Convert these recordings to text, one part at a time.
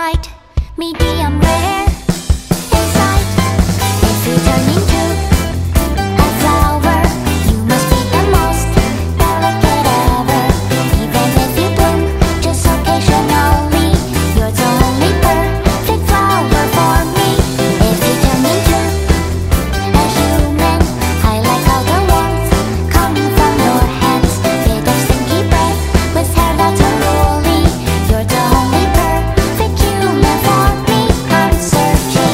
light, medium rare inside. If you turn into a flower, you must be the most delicate ever. Even if you bloom just occasionally, you're the only perfect flower for me. If you turn into a human, I like how the warmth coming from your hands. Bit of stinky breath with hair that's unruly. You're the only perfect human for me. I'm searching.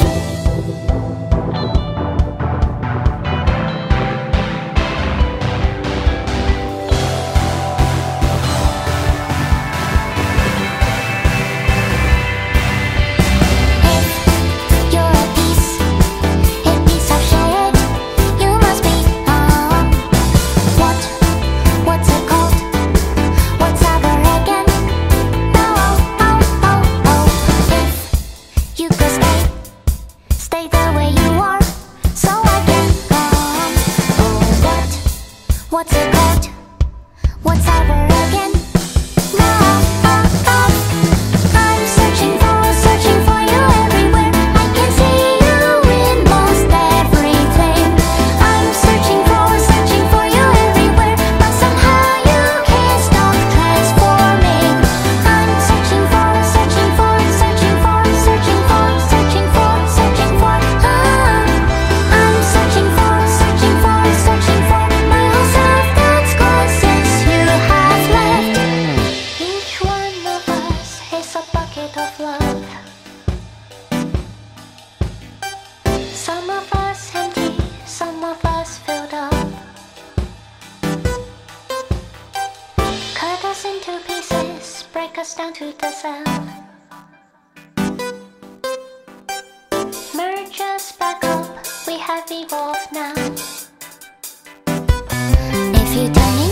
If you're a piece of shit, you must be what's it called? What's ever again? No, if you could stay the way you are, so I can what's it called? What's ever again? No, I'm searching for you everywhere. I can see you in most everything. I'm searching for you everywhere, but somehow you can't stop transforming. I'm searching for. I'm searching for my whole self that's gone since you have left. Each one of us is a bucket of love. Some of us empty, some of us filled up. Cut us into pieces, break us down to the cell. Merge us back up, we have evolved now. If you turn